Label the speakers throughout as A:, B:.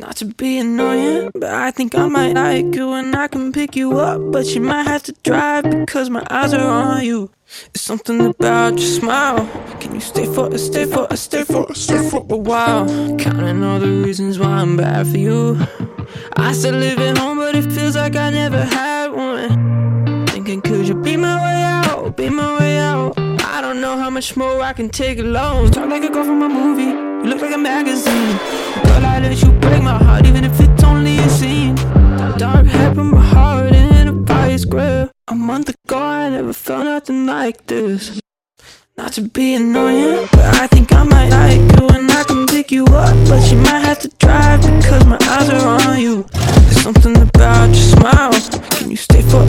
A: Not to be annoying, but I think I might like you and I can pick you up, but you might have to drive because my eyes are on you. It's something about your smile. Can you stay for a while? Counting all the reasons why I'm bad for you. I still live at home, but it feels like I never had one. Thinking, could you be my way out, be my way out? I don't know how much more I can take alone. You talk like a girl from a movie, you look like a magazine. Girl, I let you break my heart, even if it's only a scene. Dark hair from my heart in a vice grip. A month ago, I never felt nothing like this. Not to be annoying, but I think I might like you and I can pick you up, but you might have to drive because my eyes are on you. There's something about your smile. Can you stay for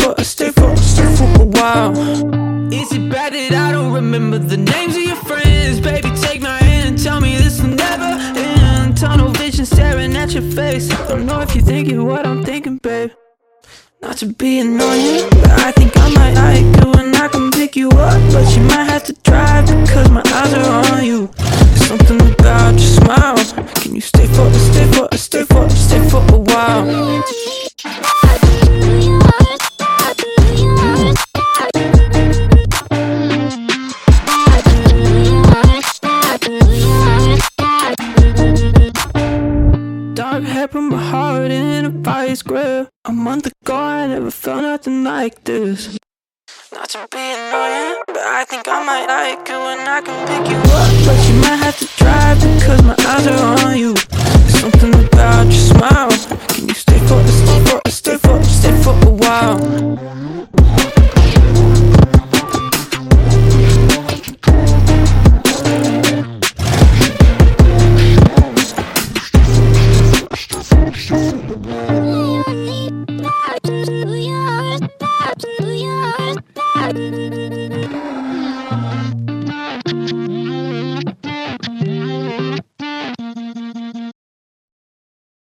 A: a while? Is it bad that I don't remember the names of your friends? Baby, take my hand and tell me this will never end. Tunnel vision staring at your face. I don't know if you're thinking what I'm thinking, babe. Not to be annoying, but I think I might like you and I can pick you up, but you might have to drive because my eyes are on you. There's something about your smile. Can you stay for a while? Dark hair from my heart in a vice grip. A month ago, I never felt nothing like this. Not to be annoying, but I think I might like you and I can pick you up, but you might have to drive because my eyes are on you. There's something about your smile. Can you stay for a while?